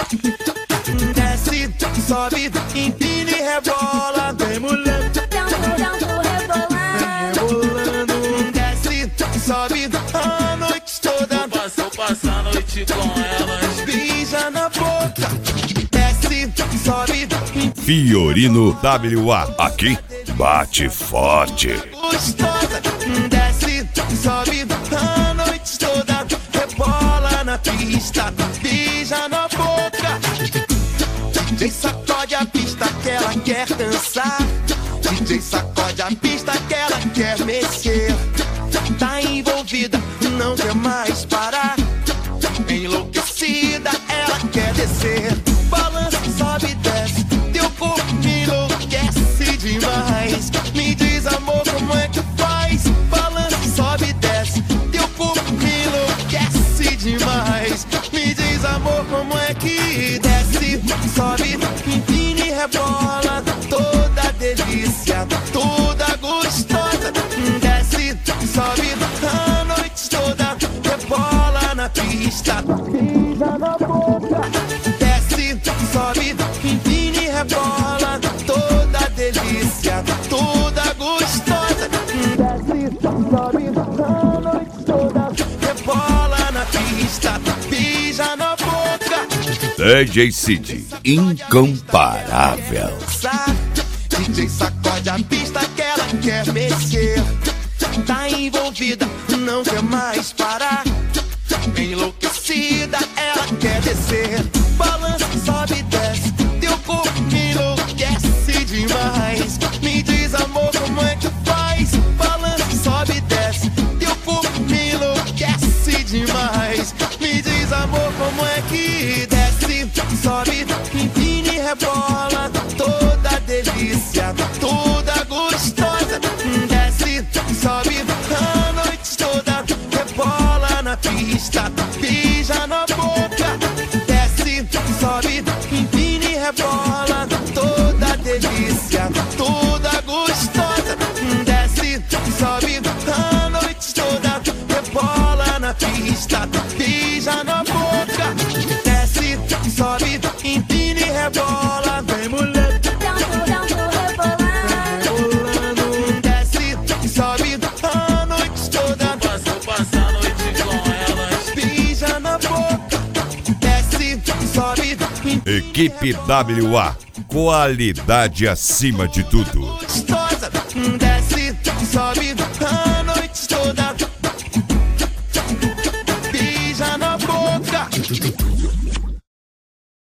Desce, sobe, empina e rebola. Vem mulher, rebolando. Desce, sobe a noite toda. Passa a noite com elas. Beija na boca. Desce, sobe, Fiorino WA, aqui bate forte. gostosa. Desce, sobe a noite toda. Rebola na pista, beija na boca. DJ sacode a pista que ela quer dançar. DJ sacode a pista que ela quer mexer. Tá envolvida, não quer mais parar. Enlouquecida, ela quer descer. Balança, sobe e desce. Teu corpo me enlouquece demais. Me diz, amor, como é que faz? Balança, sobe e desce. Teu corpo me enlouquece demais. Me diz, amor, como é que desce? Sobe, empina e rebola. Toda delícia, toda gostosa. Desce, sobe a noite toda. Rebola na pista, beija na boca. Desce, sobe, empina e rebola. Toda delícia, toda gostosa. Desce, sobe a noite toda. Rebola na pista, beija na boca. DJ Cid, incomparável. DJ sacode a pista que ela quer mexer. Tá envolvida, não quer mais parar. Enlouquecida, ela quer descer. Balança, sobe e desce. Teu corpo me enlouquece demais. Me diz, amor, como é que faz? Balança, sobe e desce. Teu corpo me enlouquece demais. Me diz, amor, como é que desce? Sobe, empina e rebola. Toda delícia, toda gostosa. Desce, sobe a noite toda. Rebola na pista, beija na boca. Desce, sobe, empina e rebola. Toda delícia, toda gostosa. Desce, sobe a noite toda. Rebola na pista, beija na boca. Desce, sobe, empina e rebola. Vem mulher, rebolando. Desce, sobe a noite toda. Passa a noite com elas. Beija na boca. Desce, sobe, Equipe WA, qualidade acima de tudo. gostosa. Desce, sobe a noite toda.